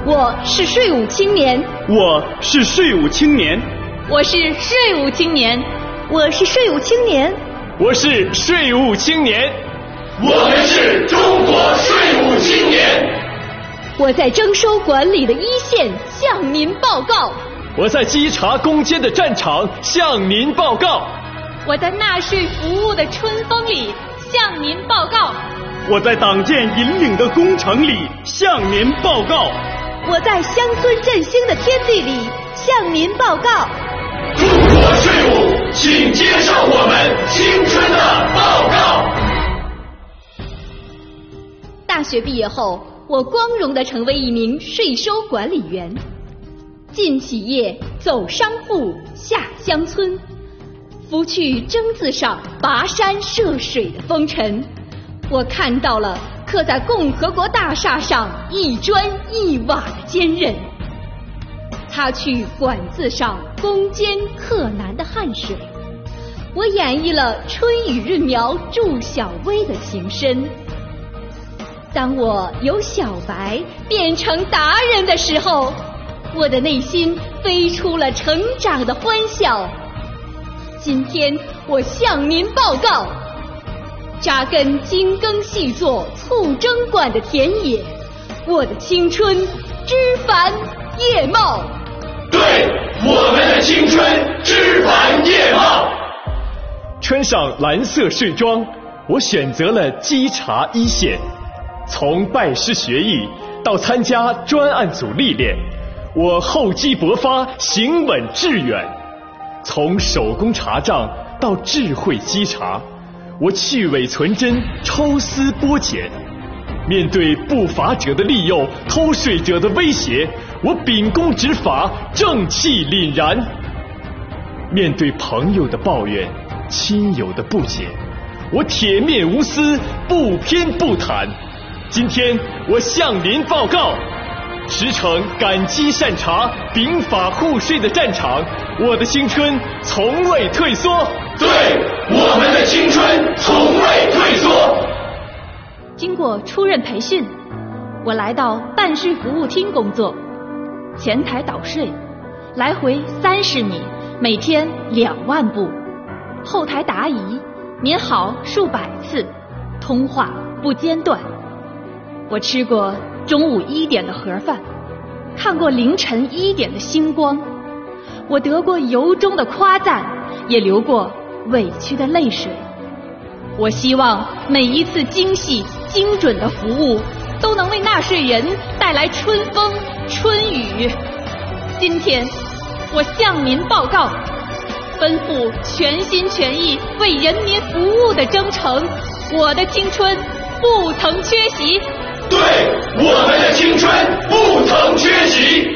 我是税务青年， 我是税务青年， 我是税务青年， 我是税务青年， 我是税务青年， 我们是中国税务青年。 我在征收管理的一线向您报告， 我在稽查攻坚的战场向您报告， 我在纳税服务的春风里向您报告， 我在党建引领的工程里向您报告， 我在乡村振兴的天地里向您报告。 中国税务，请接受我们青春的报告。 大学毕业后，我光荣地成为一名税收管理员，进企业，走商户，下乡村，拂去征字上跋山涉水的风尘。我看到了刻在共和国大厦上一砖一瓦的坚韧，擦去管字上攻坚克难的汗水。我演绎了春雨润苗助小薇的情深。当我由小白变成达人的时候，我的内心飞出了成长的欢笑。今天我向您报告，扎根精耕细作促征管的田野，我的青春枝繁叶茂。 对，我们的青春枝繁叶茂。 穿上蓝色税装，我选择了稽查一线，从拜师学艺到参加专案组历练，我厚积薄发，行稳致远。从手工查账到智慧稽查，我去伪存真，抽丝剥茧。面对不法者的利诱，偷税者的威胁，我秉公执法，正气凛然。面对朋友的抱怨，亲友的不解，我铁面无私，不偏不袒。今天我向您报告，驰骋赶稽善查、秉法护税的战场，我的青春从未退缩。 对，我们的青春从未退缩。 经过出任培训，我来到办事服务厅工作，前台导税，来回30米，每天2万步；后台答疑，您好数百次，通话不间断。我吃过中午1点的盒饭，看过凌晨1点的星光，我得过由衷的夸赞，也流过委屈的泪水。我希望每一次精细精准的服务都能为纳税人带来春风春雨。今天我向您报告，奔赴全心全意为人民服务的征程，我的青春不曾缺席。 对，我们的青春不曾缺席。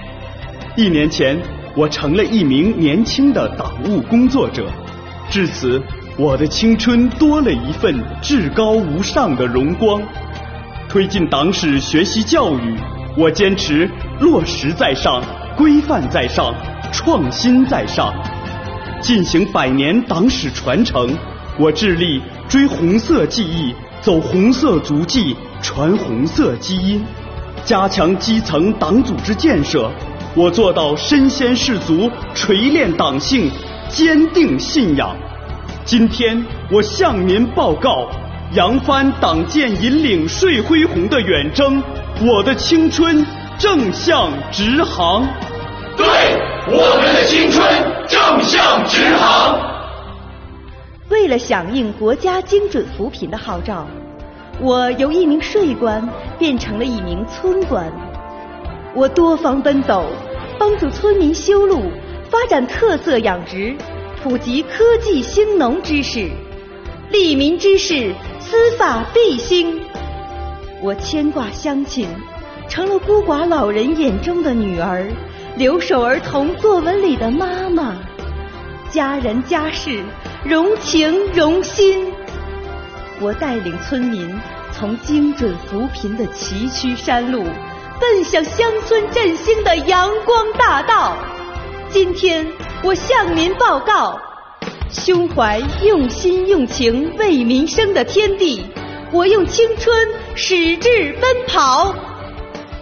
1年前，我成了一名年轻的党务工作者，至此我的青春多了一份至高无上的荣光。推进党史学习教育，我坚持落实在上，规范在上，创新在上。进行100年党史传承，我致力追红色记忆，走红色足迹，传红色基因，加强基层党组织建设。我做到身先士卒，锤炼党性，坚定信仰。今天我向您报告，扬帆党建引领税恢宏的远征，我的青春正向直航。 对，我们的青春正向直航。 为了响应国家精准扶贫的号召，我由一名税官变成了一名村官。我多方奔走，帮助村民修路，发展特色养殖，普及科技兴农知识，利民之事，司法必兴。我牵挂乡亲，成了孤寡老人眼中的女儿，留守儿童作文里的妈妈，家人家事，融情融心。我带领村民从精准扶贫的崎岖山路，奔向乡村振兴的阳光大道。今天我向您报告，胸怀用心用情为民生的天地，我用青春矢志奔跑。 对，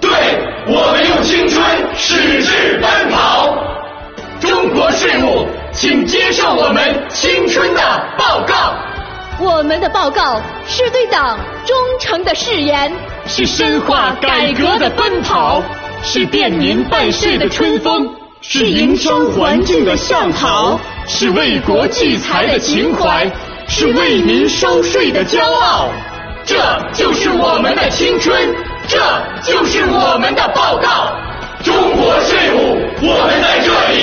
对，我们用青春矢志奔跑。中国税务，请接受我们青春的报告。 我们的报告是对党忠诚的誓言， 是深化改革的奔跑，是便民办事的春风， 是营商环境的向好， 是为国聚财的情怀，是为民收税的骄傲。 这就是我们的青春，这就是我们的报告。中国税务，我们在这里。